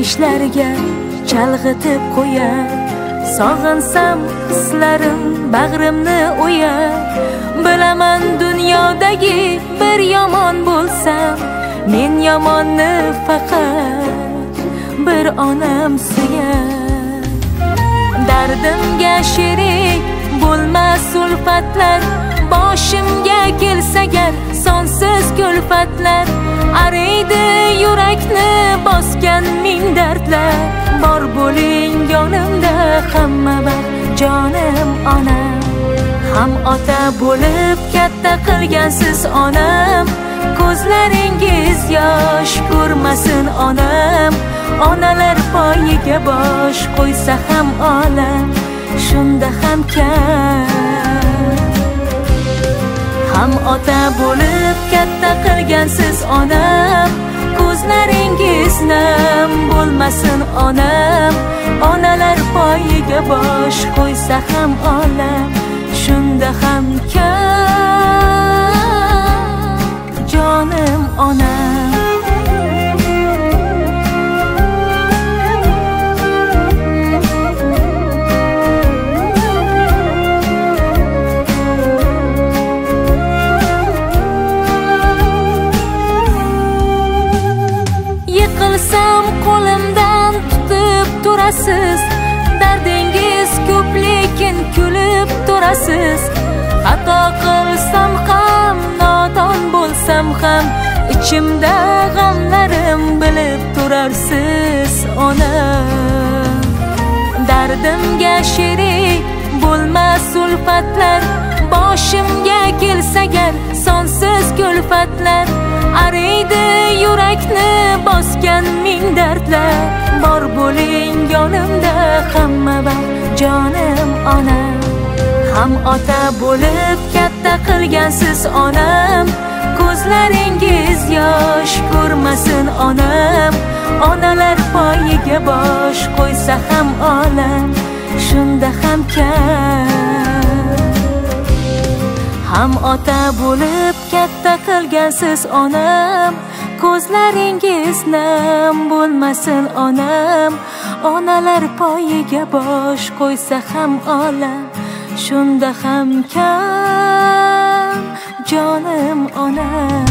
kishlariga chalg'itib qo'yar. Sog'insam hislarim bag'rimni o'yar. Bilaman dunyodagi bir yomon bo'lsam, men yomonni faqat bir onam suyar. Dardimga sherik bo'lmas ulfatlar, boshimga kelsa gar sonsiz kulfatlar. Ariydi yurakni bosgan ming dardlar. Bor bo'ling yonimda hamma vaqt jonim onam. Ham ota bo'lib katta qilgansiz onam. Ko'zlaringiz yosh ko'rmasin onam. Onalar poyiga bosh qo'ysa ham olam, shunda ham kam. Ham ota bo'lib katta qilgansiz onam. Ko'zlaringiz nam bo'lmasin onam. Onalar poyiga bosh qo'ysa ham olam, shunda ham kam. Jonim onam. Yiqilsam qo'limdan tutib turasiz. Dardingiz ko'p lekin kulib turasiz. Xato qilsam ham, nodon bo'lsam ham, ichimda g'amlarim bilib turarsiz onam. Dardimga sherik bo'lmas ulfatlar, boshimga kelsa gar sonsiz kulfatlar. Ariydi yurakni bosgan ming dardlar. Bor bo'ling yonimda hamma vaqt jonim onam. Ham ota bo'lib katta qilgansiz onam. Ko'zlaringiz yosh ko'rmasin onam. Onalar poyiga bosh qo'ysa ham olam, shunda ham kam. Ham ota bo'lib katta qilgansiz onam. Ko'zlaringiz nam bo'lmasin onam. Onalar poyiga bosh qo'ysa ham olam, shunda ham kam. Jonim onam.